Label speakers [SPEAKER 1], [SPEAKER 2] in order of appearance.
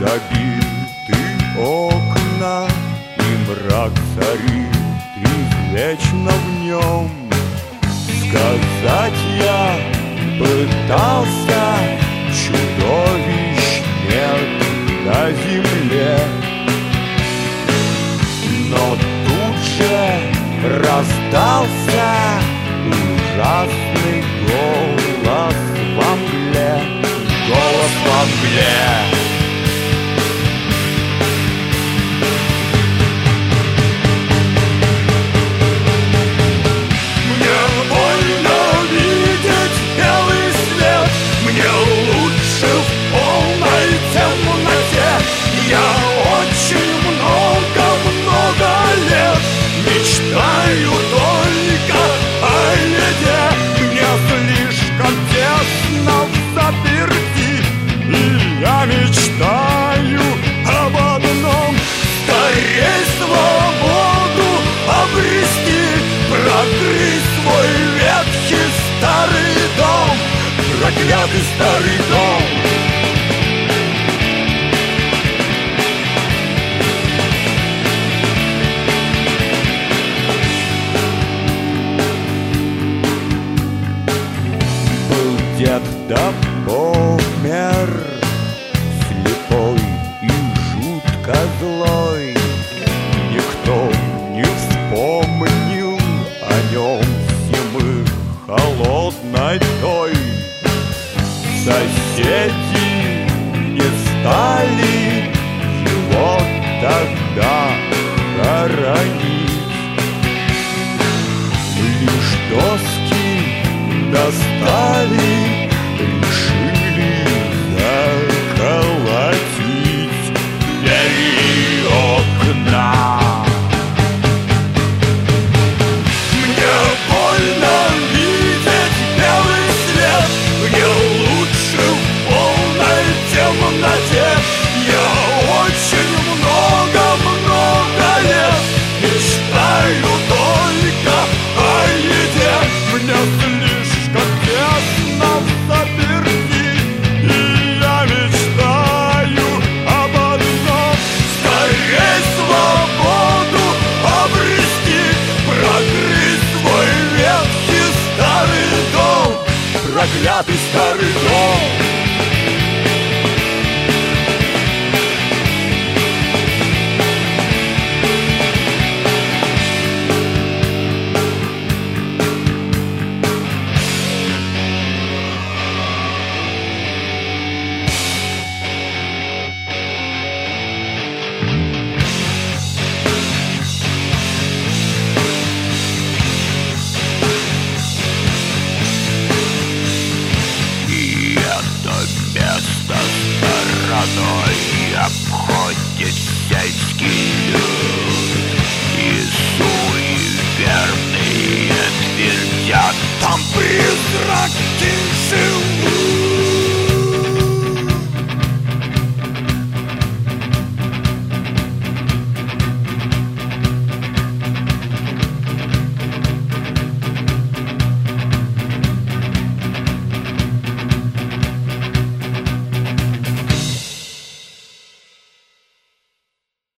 [SPEAKER 1] забиты окна, и мрак царит извечно в нем. Сказать я пытался, чудовищ нет на земле, но тут же раздался ужасный голос во мгле. Голос во мгле. Мечтаю только о еде, мне слишком тесно взаперти, и я мечтаю об одном: скорей свободу обрести, прокрыть свой ветхий старый дом, проклятый старый дом. Дед да